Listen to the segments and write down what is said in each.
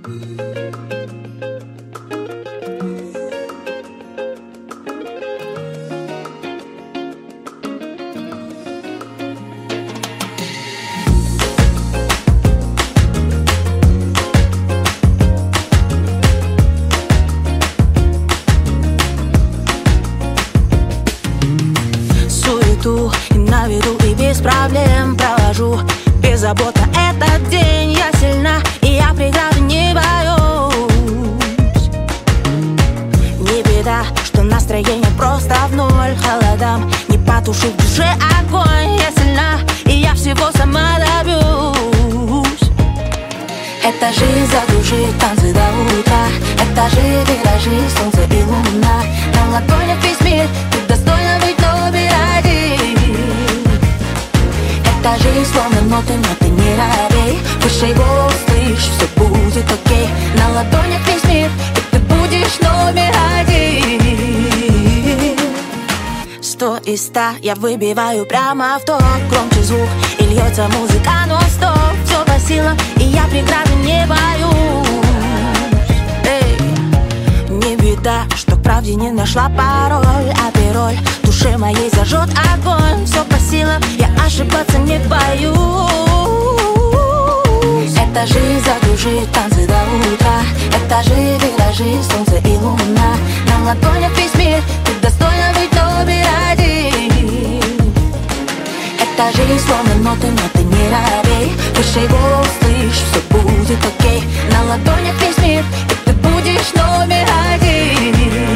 И на виду, и без проблем провожу беззаботно этот день. Я сильна, и я преграды не боюсь. Не беда, что настроение просто в ноль. Холодам не потушу в душе огонь. Я сильна, и я всего сама добьюсь. Это жизнь, загружи танцы до утра. Это же виражи, солнце и луна. На ладонях весь мир, ты достойна быть номер один. Это жизнь, словно ноты, но ты не робей. Выше голос слышь, все будет окей. На ладонях весь мир, и ты будешь номер один. 100 из 100 я выбиваю прямо в топ. Громче звук, и льется музыка нон-стоп. Все по силам, и я преграды не боюсь. Эй, не беда, что в правде не нашла пароль. А пароль в душе моей зажжет огонь. Все по силам, я ошибаться не боюсь. Это жизнь, загружи танцы до утра. Это же виражи, солнце и луна. На ладонях весь мир, ты достойна быть номер один. Это жизнь, словно ноты, но ты не робей. Выше голос слышь, все будет окей. На ладонях весь мир, и ты будешь номер один.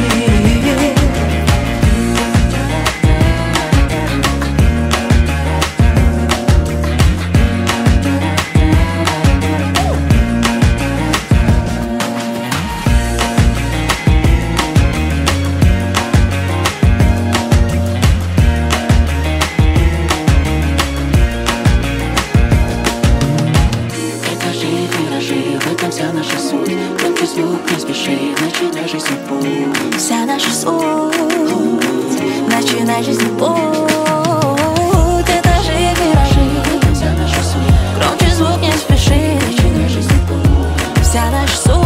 Вся наша суть, начинай жизнь путь. Это же виражи, громче звук, не спеши. Вся наша суть.